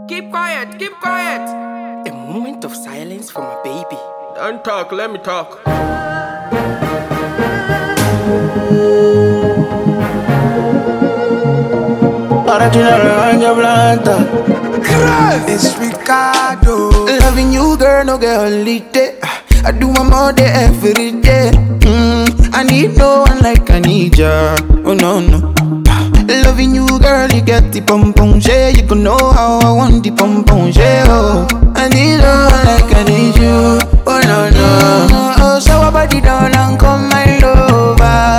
Keep quiet, keep quiet. A moment of silence for my baby. Don't talk, let me talk. Ahora tiene la rebaña blanca. It's Ricardo. Loving you, girl, no get holiday. I do my mother every day. I need no one like I need ya. Oh no no. Loving you, girl, you get the pom pom yeah. You can know how I want the pom pom yeah. Oh, I need no one like I need you. Oh no no. Oh, so I body down and come my lover.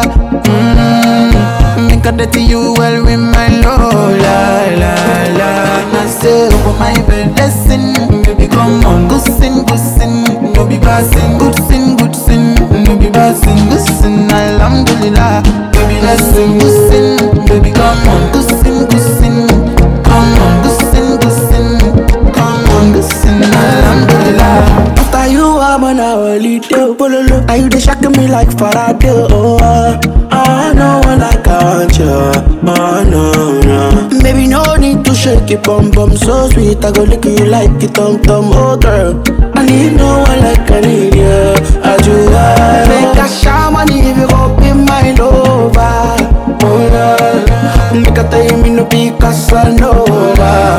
Make a dirty you well with my love. La la la. I say over my bed, listen, baby, come on, good sin, no be passing, good sin, no be passing, good sin, alhamdulillah, baby, listen, good sin, baby, come on, good sin, come on, good sin, come on, good sin, alhamdulillah. After you, I'm on a holiday, bololo, and you dey shock me like Faraday, oh, no one like I want you, oh no. Baby, no need to shake it, bum bum, so sweet. I go lick you like it, tum tum, oh girl. I need no one like I need you. I do make a shaman if you go be my lover. Oh Lord, make a time me no be Casanova.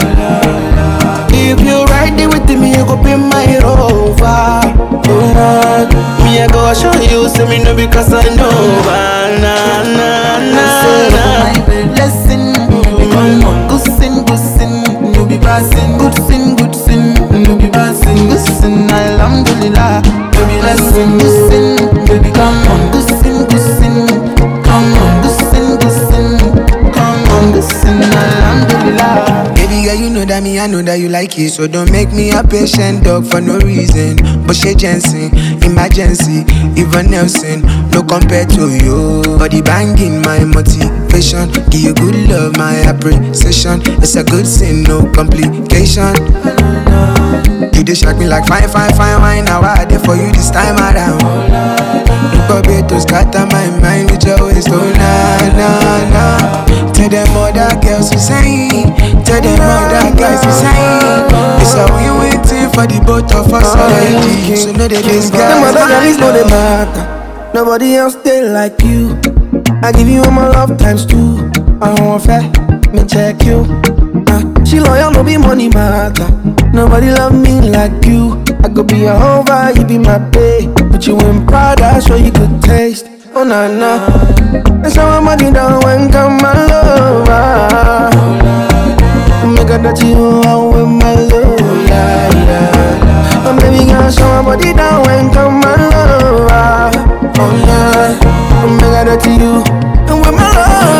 If you ride it with me, you go be my rover. Oh Lord, me I go show you, say me no be Casanova. Na na na na. Listen, come on, good sin, no be passing, good sin, no be passing, good sin, alhamdulillah, baby, listen, good sin, baby, come on, good sin, come on, good sin, come on, good sin, alhamdulillah. Baby girl, you know that me, I know that you like it. So don't make me a patient dog for no reason. But she Jensen, emergency, even Nelson, no compared to you. Body banging, my motivation. Give you good love, my appreciation. It's a good sin, no complication. You dey shock me like fine wine. Now I there for you this time around. Look up to scatter my mind with your waist, oh na. Tell them other girls you saying, tell them other guys you saying. It's a win-win thing for the both of us already. So know that this guy them other guys know they matter. Nobody else they like you. I give you all my love times two. I don't want fair, me check you. She loyal, no be money matter. Nobody love me like you. I could be a hover, you be my babe. Put you in Prada, so you could taste. Oh na na. And so I'm money down when come my lover. Make a dirty you out with my love. La la la. And baby girl, show my body down when come my lover. Oh yeah. Make a dirty you and with my love.